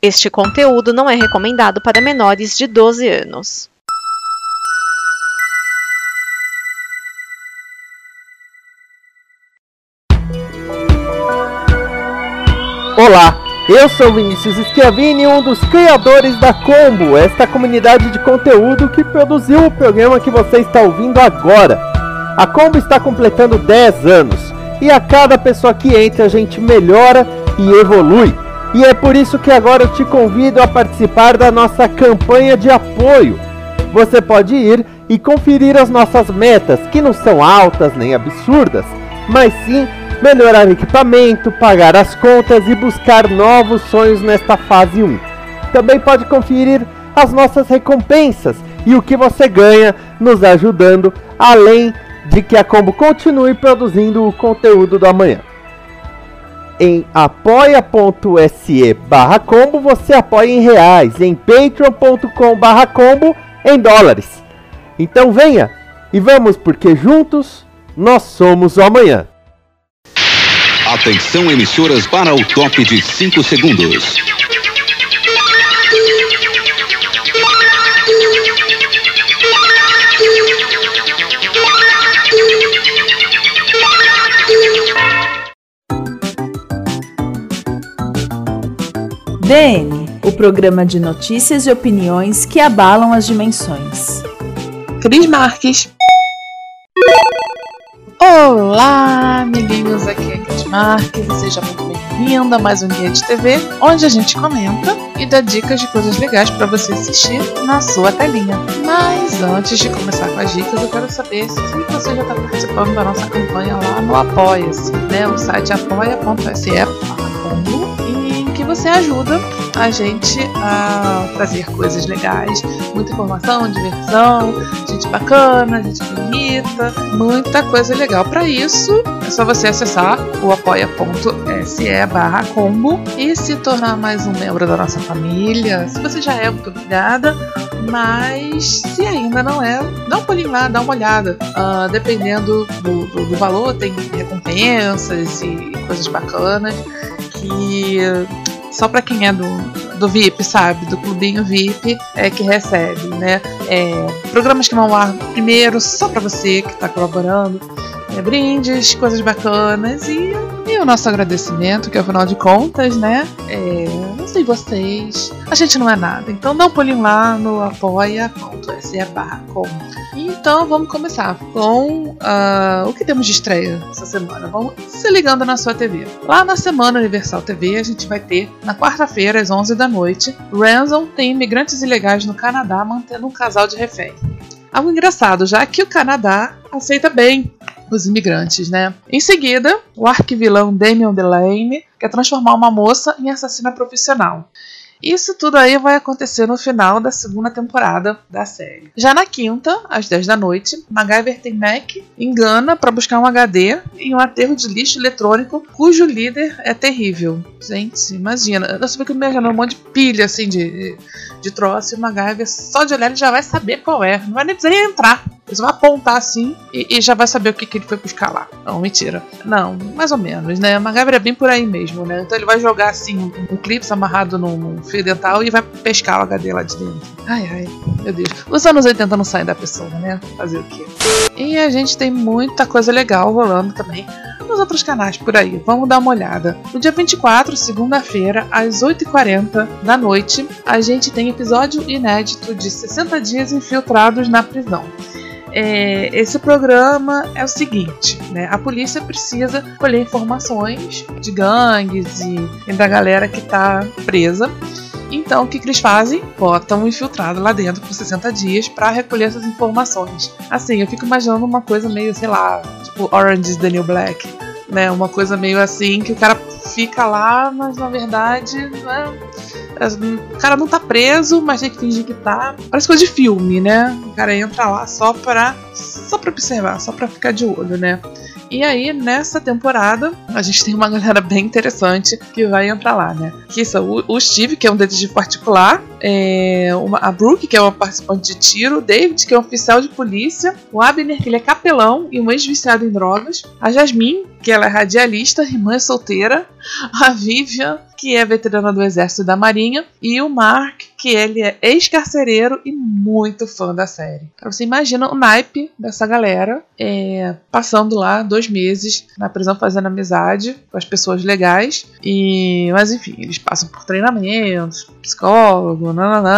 Este conteúdo não é recomendado para menores de 12 anos. Olá, eu sou Vinícius Schiavini, um dos criadores da Combo, esta comunidade de conteúdo que produziu o programa que você está ouvindo agora. A Combo está completando 10 anos e a cada pessoa que entra a gente melhora e evolui. E é por isso que agora eu te convido a participar da nossa campanha de apoio. Você pode ir e conferir as nossas metas, que não são altas nem absurdas, mas sim melhorar equipamento, pagar as contas e buscar novos sonhos nesta fase 1. Também pode conferir as nossas recompensas e o que você ganha nos ajudando, além de que a Combo continue produzindo o conteúdo do amanhã. Em apoia.se/combo você apoia em reais, em patreon.com/combo em dólares. Então venha e vamos, porque juntos nós somos o amanhã. Atenção, emissoras, para o top de 5 segundos. DN, o programa de notícias e opiniões que abalam as dimensões. Cris Marques. Olá, amiguinhos, aqui é Cris Marques e seja muito bem-vindo a mais um Guia de TV, onde a gente comenta e dá dicas de coisas legais para você assistir na sua telinha. Mas antes de começar com as dicas, eu quero saber se você já está participando da nossa campanha lá no Apoia-se, né? O site apoia.se/combo, em que você ajuda a gente a trazer coisas legais, muita informação, diversão, gente bacana, gente bonita, muita coisa legal. Para isso, é só você acessar o apoia.se/combo e se tornar mais um membro da nossa família. Se você já é, muito obrigada, mas se ainda não é, dá um pulinho lá, dá uma olhada. Dependendo do valor, tem recompensas e coisas bacanas que só para quem é do VIP, sabe? Do clubinho VIP é que recebe, né? Programas que vão lá primeiro, só para você que está colaborando. Brindes, coisas bacanas e o nosso agradecimento, que afinal de contas, né? Não sei vocês, a gente não é nada. Então dá um pulinho lá no apoia.se/combo. Então vamos começar com o que temos de estreia essa semana. Vamos se ligando na sua TV. Lá na Semana Universal TV a gente vai ter, na quarta-feira às 11 da noite, Ransom tem imigrantes ilegais no Canadá mantendo um casal de refém. Algo engraçado, já que o Canadá aceita bem os imigrantes, né? Em seguida, o arquivilão Damien Delaney quer transformar uma moça em assassina profissional. Isso tudo aí vai acontecer no final da segunda temporada da série. Já na quinta, às 10 da noite, MacGyver tem Mac engana para buscar um HD em um aterro de lixo eletrônico cujo líder é terrível. Gente, imagina, eu fico imaginando um monte de pilha assim de troço e o MacGyver só de olhar ele já vai saber qual é. Não vai nem precisar entrar. Ele vai apontar assim e já vai saber o que ele foi buscar lá. Não, mentira. Não, mais ou menos, né? O MacGyver é bem por aí mesmo, né? Então ele vai jogar assim um clipe amarrado num fio dental e vai pescar o HD lá de dentro. Ai, meu Deus. Os anos 80 não saem da pessoa, né? Fazer o quê? E a gente tem muita coisa legal rolando também nos outros canais por aí. Vamos dar uma olhada. No dia 24, segunda-feira, às 8h40 da noite, a gente tem episódio inédito de 60 dias infiltrados na prisão. Esse programa é o seguinte, né? A polícia precisa colher informações de gangues e da galera que está presa. Então, o que eles fazem? Botam um infiltrado lá dentro por 60 dias para recolher essas informações. Assim, eu fico imaginando uma coisa meio, sei lá, tipo Orange is the New Black, né? Uma coisa meio assim, que o cara fica lá, mas na verdade, né? O cara não tá preso, mas tem que fingir que tá. Parece coisa de filme, né? O cara entra lá só pra observar, só pra ficar de olho, né? E aí, nessa temporada, a gente tem uma galera bem interessante que vai entrar lá, né? Que são o Steve, que é um detetive particular, a Brooke, que é uma participante de tiro, o David, que é um oficial de polícia, o Abner, que ele é capelão e um ex-viciado em drogas, a Jasmine, que ela é radialista e mãe solteira, a Vivian, que é veterana do Exército e da Marinha, e o Mark, que ele é ex-carcereiro e muito fã da série. Então, você imagina o naipe dessa galera passando lá 2 meses na prisão fazendo amizade com as pessoas legais. Mas enfim, eles passam por treinamentos, psicólogo,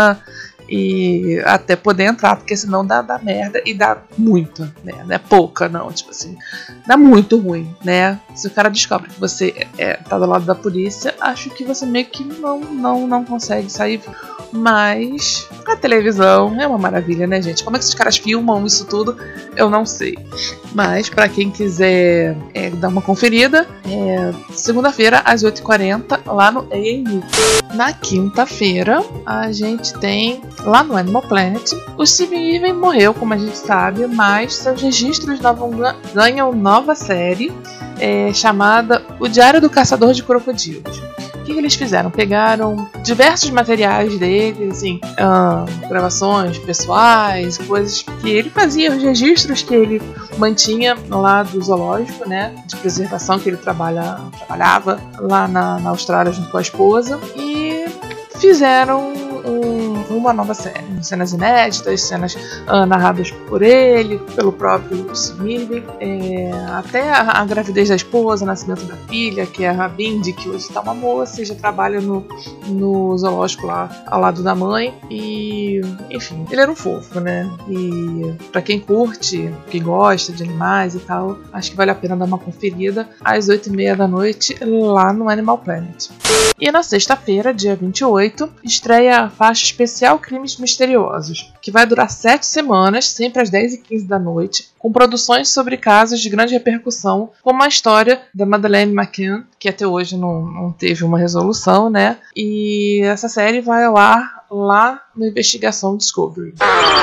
e até poder entrar, porque senão dá merda, e dá muita merda, não é pouca não, tipo assim, dá muito ruim, né? Se o cara descobre que você tá do lado da polícia, acho que você meio que não consegue sair. Mas a televisão é uma maravilha, né, gente? Como é que esses caras filmam isso tudo? Eu não sei. Mas pra quem quiser dar uma conferida, segunda-feira às 8h40 lá no AMU. Na quinta-feira a gente tem lá no Animal Planet, o Steven Even morreu, como a gente sabe, mas seus registros ganham nova série chamada O Diário do Caçador de Crocodilos. O que eles fizeram? Pegaram diversos materiais dele, assim, gravações pessoais, coisas que ele fazia, os registros que ele mantinha lá do zoológico, né, de preservação que ele trabalhava lá na Austrália junto com a esposa, e fizeram uma nova série, cenas inéditas, cenas narradas por ele, pelo próprio Smith, até a gravidez da esposa, o nascimento da filha, que é a Bindi, que hoje está uma moça e já trabalha no zoológico lá ao lado da mãe. E enfim, ele era um fofo, né? E pra quem curte, quem gosta de animais e tal, acho que vale a pena dar uma conferida às 8h30 da noite lá no Animal Planet. E na sexta-feira, dia 28, estreia a faixa especial Crimes Misteriosos, que vai durar 7 semanas, sempre às 10h15 da noite, com produções sobre casos de grande repercussão, como a história da Madeleine McCann, que até hoje não teve uma resolução, né? E essa série vai ao ar lá no Investigação Discovery.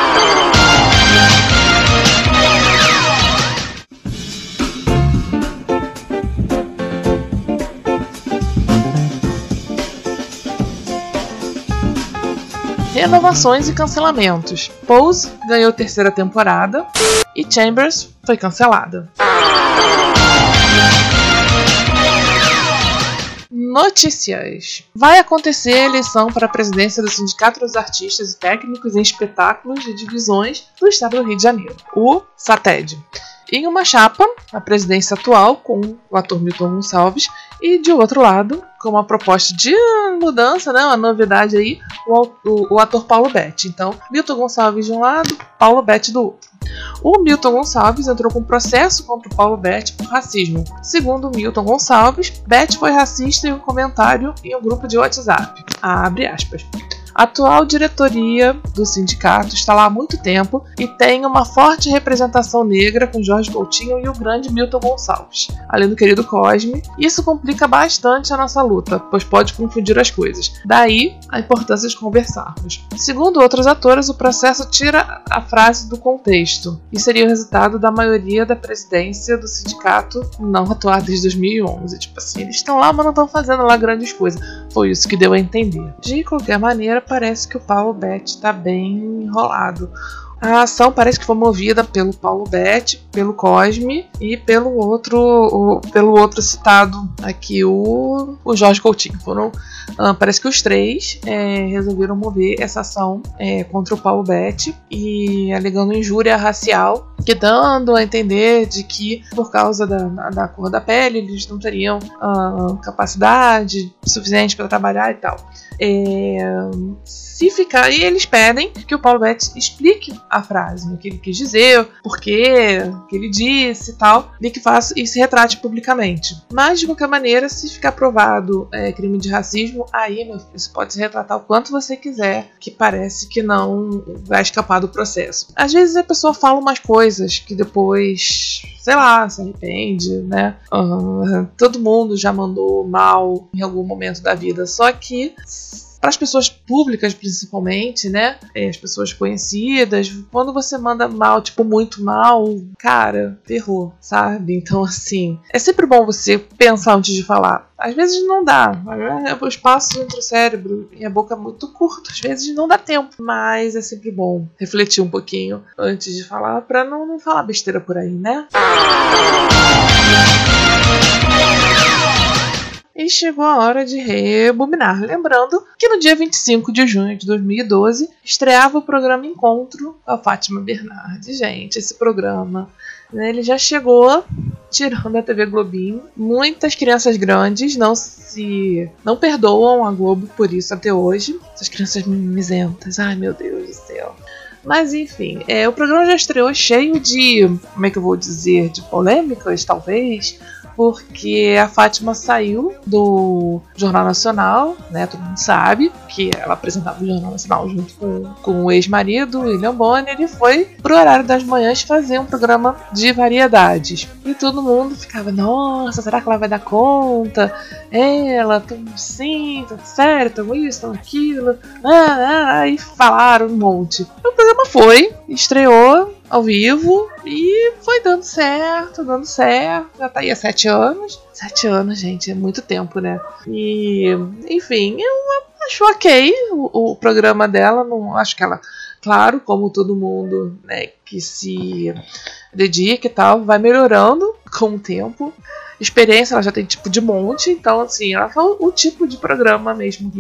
Renovações e cancelamentos. Pose ganhou 3ª temporada e Chambers foi cancelada. Notícias. Vai acontecer a eleição para a presidência do Sindicato dos Artistas e Técnicos em Espetáculos de Divisões do Estado do Rio de Janeiro, o SATED. Em uma chapa, a presidência atual com o ator Milton Gonçalves e, de outro lado, com uma proposta de mudança, né, uma novidade aí, o ator Paulo Betti. Então, Milton Gonçalves de um lado, Paulo Betti do outro. O Milton Gonçalves entrou com um processo contra o Paulo Betti por racismo. Segundo Milton Gonçalves, Betti foi racista em um comentário em um grupo de WhatsApp. Abre aspas. A atual diretoria do sindicato está lá há muito tempo e tem uma forte representação negra com Jorge Coutinho e o grande Milton Gonçalves, além do querido Cosme. Isso complica bastante a nossa luta, pois pode confundir as coisas. Daí a importância de conversarmos. Segundo outros atores, o processo tira a frase do contexto e seria o resultado da maioria da presidência do sindicato não atuar desde 2011. Tipo assim, eles estão lá, mas não estão fazendo lá grandes coisas. Foi isso que deu a entender. De qualquer maneira, parece que o Paulo Betti está bem enrolado. A ação parece que foi movida pelo Paulo Betti, pelo Cosme e pelo outro citado aqui, o Jorge Coutinho. Parece que os 3 resolveram mover essa ação contra o Paulo Betti e alegando injúria racial, que dando a entender de que por causa da cor da pele eles não teriam capacidade suficiente para trabalhar e tal. Se ficar, e eles pedem que o Paulo Betti explique a frase, o que ele quis dizer, por quê, o que ele disse e tal, e que faça e se retrate publicamente. Mas de qualquer maneira, se ficar provado crime de racismo, aí, meu filho, você pode se retratar o quanto você quiser, que parece que não vai escapar do processo. Às vezes a pessoa fala umas coisas que depois, sei lá, se arrepende, né? Todo mundo já mandou mal em algum momento da vida, só que para as pessoas públicas principalmente, né, as pessoas conhecidas, quando você manda mal, tipo, muito mal, cara, ferrou, sabe? Então, assim, é sempre bom você pensar antes de falar. Às vezes não dá, o espaço entre o cérebro e a boca é muito curto, às vezes não dá tempo, mas é sempre bom refletir um pouquinho antes de falar, para não falar besteira por aí, né? e chegou a hora de rebobinar. Lembrando que no dia 25 de junho de 2012 estreava o programa Encontro com a Fátima Bernardes. Gente, esse programa, né, ele já chegou tirando a TV Globinho. Muitas crianças grandes não perdoam a Globo por isso até hoje. Essas crianças mimizentas, ai meu Deus do céu. Mas enfim, o programa já estreou cheio de, como é que eu vou dizer, de polêmicas, talvez, porque a Fátima saiu do Jornal Nacional, né? Todo mundo sabe que ela apresentava o Jornal Nacional junto com o ex-marido, William Bonner, e foi pro horário das manhãs fazer um programa de variedades. E todo mundo ficava, nossa, será que ela vai dar conta? Ela, sim, tá certo, isso, aquilo, e falaram um monte. O programa estreou ao vivo e foi dando certo. Já tá aí há 7 anos. 7 anos, gente, é muito tempo, né? E, enfim, eu acho ok o programa dela. Não acho que ela, claro, como todo mundo, né, que se dedica e tal, vai melhorando com o tempo. Experiência ela já tem tipo de monte, então assim, ela foi o tipo de programa mesmo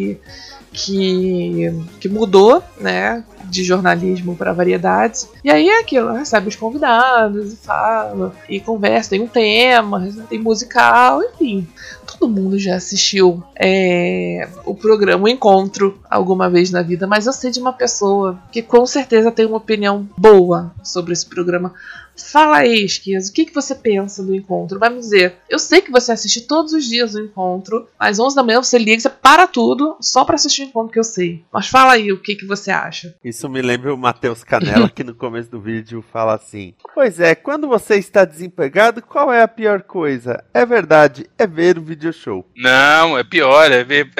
que mudou, né, de jornalismo para variedades. E aí é aquilo, recebe os convidados e fala, e conversa, tem um tema, tem musical, enfim. Todo mundo já assistiu o programa, o Encontro, alguma vez na vida, mas eu sei de uma pessoa que com certeza tem uma opinião boa sobre esse programa. Fala aí, Esquizo, o que você pensa do Encontro? Vai me dizer, eu sei que você assiste todos os dias o Encontro, às 11 da manhã você liga, você para tudo só pra assistir o Encontro, que eu sei. Mas fala aí o que você acha. Isso me lembra o Matheus Canella, que no começo do vídeo fala assim: pois é, quando você está desempregado, qual é a pior coisa? É verdade, é ver o video show. Não, é pior, é ver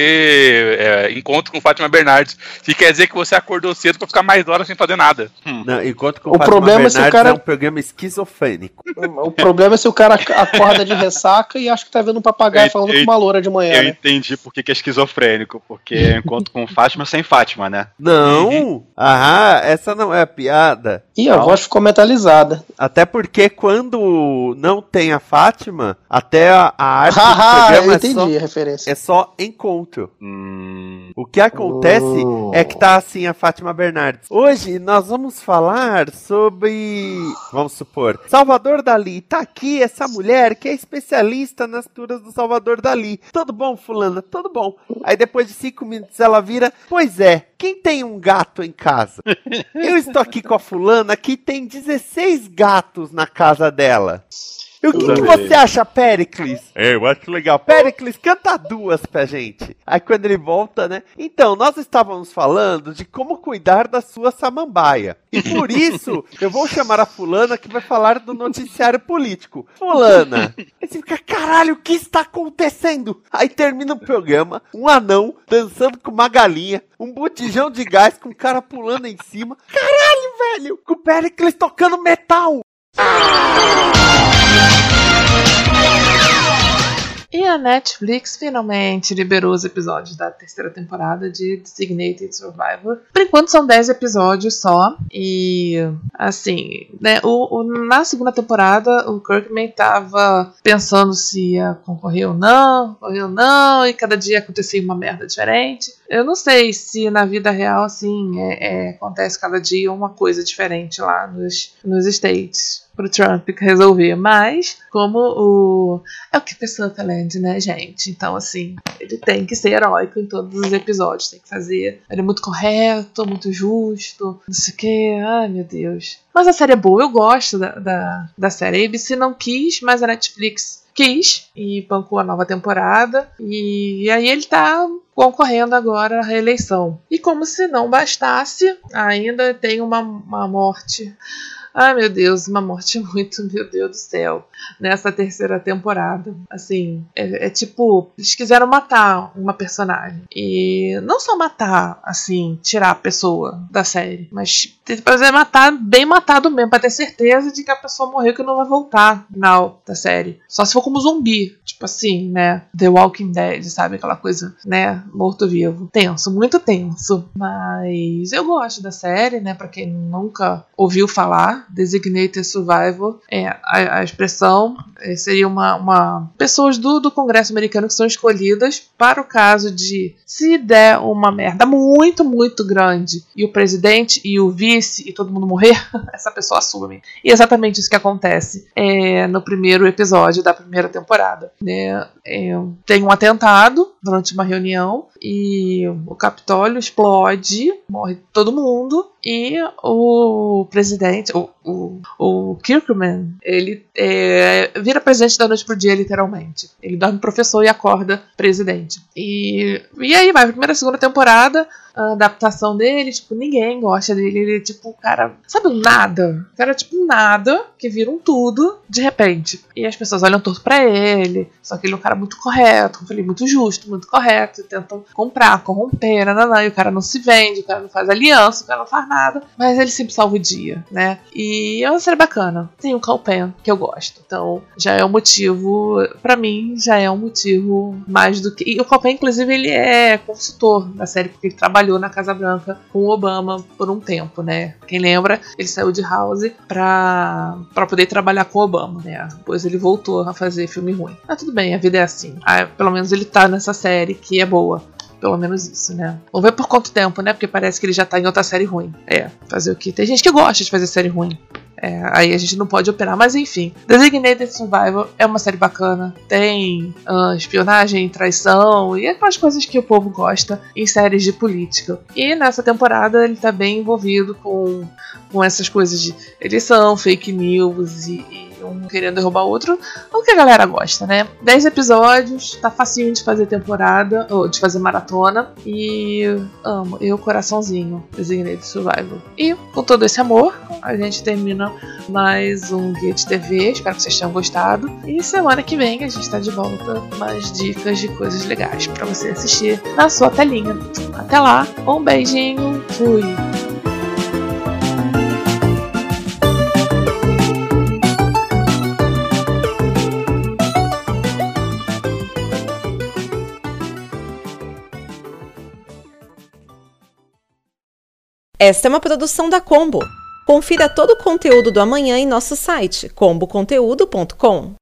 Encontro com Fátima Bernardes, que quer dizer que você acordou cedo pra ficar mais horas sem fazer nada. Não, Encontro com Fátima Bernardes é um programa esquizofrênico. O problema é se o cara acorda de ressaca e acha que tá vendo um papagaio falando com uma loura de manhã. Eu entendi por que é esquizofrênico, porque é Encontro com Fátima sem Fátima, né? Não! Essa não é a piada. E a voz ficou metalizada. Até porque quando não tem a Fátima, até a arte do programa eu entendi a referência. É só encontro. O que acontece é que tá assim a Fátima Bernardes. Hoje nós vamos falar sobre, vamos supor, Salvador Dalí. Tá aqui essa mulher que é especialista nas pinturas do Salvador Dalí. Tudo bom, fulana? Tudo bom. Aí depois de 5 minutos ela vira, pois é, quem tem um gato em casa? Eu estou aqui com a fulana que tem 16 gatos na casa dela. E o que você acha, Péricles? Eu acho legal. Péricles, canta 2 pra gente. Aí quando ele volta, né? Então, nós estávamos falando de como cuidar da sua samambaia. E por isso, eu vou chamar a fulana que vai falar do noticiário político. Fulana. Aí você fica, caralho, o que está acontecendo? Aí termina o programa, um anão dançando com uma galinha, um botijão de gás com um cara pulando em cima. Caralho, velho! Com o Péricles tocando metal. E a Netflix finalmente liberou os episódios da 3ª temporada de Designated Survivor. Por enquanto são 10 episódios só. E, assim, né, na 2ª temporada o Kirkman tava pensando se ia concorrer ou não, e cada dia acontecia uma merda diferente. Eu não sei se na vida real, assim, acontece cada dia uma coisa diferente lá nos States pro Trump resolver, mas como é o que a pessoa tá lendo, né, gente? Então, assim, ele tem que ser heróico em todos os episódios, tem que fazer, ele é muito correto, muito justo, não sei o que, ai meu Deus. Mas a série é boa, eu gosto da série. A ABC não quis, mas a Netflix quis e bancou a nova temporada, e aí ele tá concorrendo agora à reeleição. E como se não bastasse, ainda tem uma morte. Ai meu Deus, uma morte muito, meu Deus do céu, nessa 3ª temporada. Assim, tipo, eles quiseram matar uma personagem. E não só matar, assim, tirar a pessoa da série, mas fazer matar, bem matado mesmo, pra ter certeza de que a pessoa morreu, que não vai voltar no final da série. Só se for como zumbi, tipo assim, né, The Walking Dead, sabe, aquela coisa, né, morto-vivo. Tenso, muito tenso. Mas eu gosto da série, né, pra quem nunca ouviu falar, né? Designated Survivor. A expressão seria pessoas do Congresso americano que são escolhidas para o caso de, se der uma merda muito, muito grande e o presidente e o vice e todo mundo morrer, essa pessoa assume. E é exatamente isso que acontece no primeiro episódio da primeira temporada, né? Tem um atentado durante uma reunião e o Capitólio explode, morre todo mundo e o presidente, o Kirkman, ele vira presidente da noite pro dia, literalmente. Ele dorme professor e acorda presidente. E aí vai, primeira e segunda temporada, a adaptação dele, tipo, ninguém gosta dele. Ele é tipo, cara, sabe um nada? O cara é tipo um nada, que vira um tudo, de repente. E as pessoas olham torto pra ele, só que ele é um cara muito correto, como eu falei, muito justo, muito correto, tentam comprar, corromper, e o cara não se vende, o cara não faz aliança, o cara não faz nada, mas ele sempre salva o dia, né? E é uma série bacana. Tem o Kal Penn, que eu gosto. Então, já é um motivo, pra mim, já é um motivo mais do que... E o Kal Penn, inclusive, ele é consultor da série, porque ele trabalhou na Casa Branca com o Obama por um tempo, né? Quem lembra, ele saiu de House pra poder trabalhar com o Obama, né? Depois ele voltou a fazer filme ruim. Mas tudo bem, a vida é assim. Pelo menos ele tá nessa série que é boa. Pelo menos isso, né? Vamos ver por quanto tempo, né? Porque parece que ele já tá em outra série ruim. Fazer o quê? Tem gente que gosta de fazer série ruim. Aí a gente não pode operar, mas enfim. Designated Survivor é uma série bacana. Tem espionagem, traição e aquelas coisas que o povo gosta em séries de política. E nessa temporada ele tá bem envolvido com essas coisas de eleição, fake news e um querendo derrubar o outro. O que a galera gosta, né? 10 episódios, tá facinho de fazer temporada, ou de fazer maratona. E amo, coraçãozinho, Designated Survivor. E com todo esse amor, a gente termina mais um Guia de TV. Espero que vocês tenham gostado. E semana que vem a gente tá de volta com mais dicas de coisas legais pra você assistir na sua telinha. Até lá, um beijinho, fui! Esta é uma produção da Combo. Confira todo o conteúdo do amanhã em nosso site comboconteúdo.com.